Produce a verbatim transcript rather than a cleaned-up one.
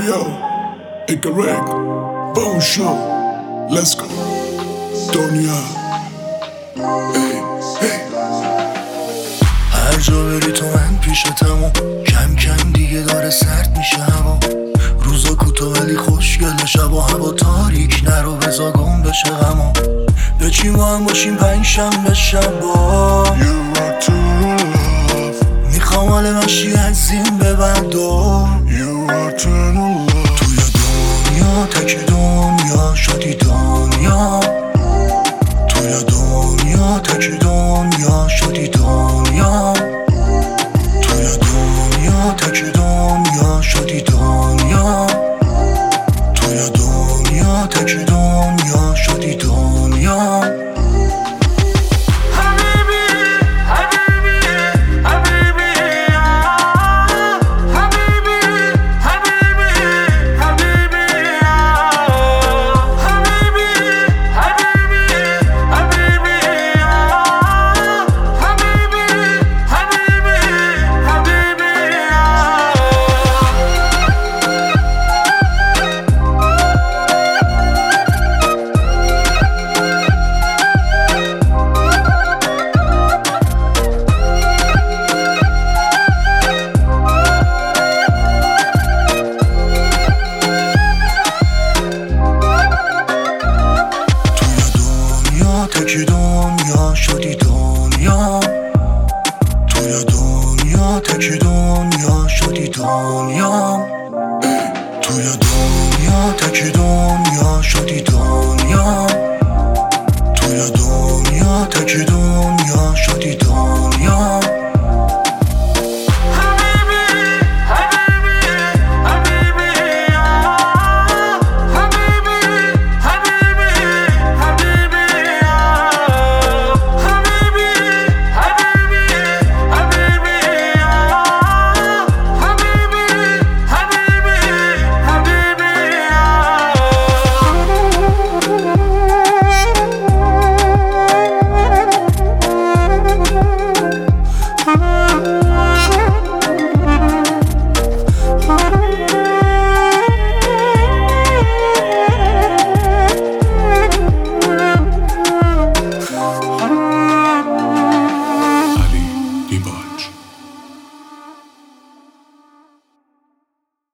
yo, incorrect, bone show, let's go. دنیا hey, hey. هر جا بری تو من پیشتم و کم کم دیگه داره سرد میشه هوا. روزا کوتاه ولی خوشگل، شبا هوا تاریک، نرو بزا گم بشه غما. بچین با هم باشیم پنج شنبه شبا. You are true love. میخوام حال مشی از این به بعدا. You are true love. توی دنیا تک دنیا شدی دنیا. توی دنیا تک دنیا شدی دنیا. توی دنیا تک دنیا شدی دنیا. توی دنیا تک دنیا شدی دنیا.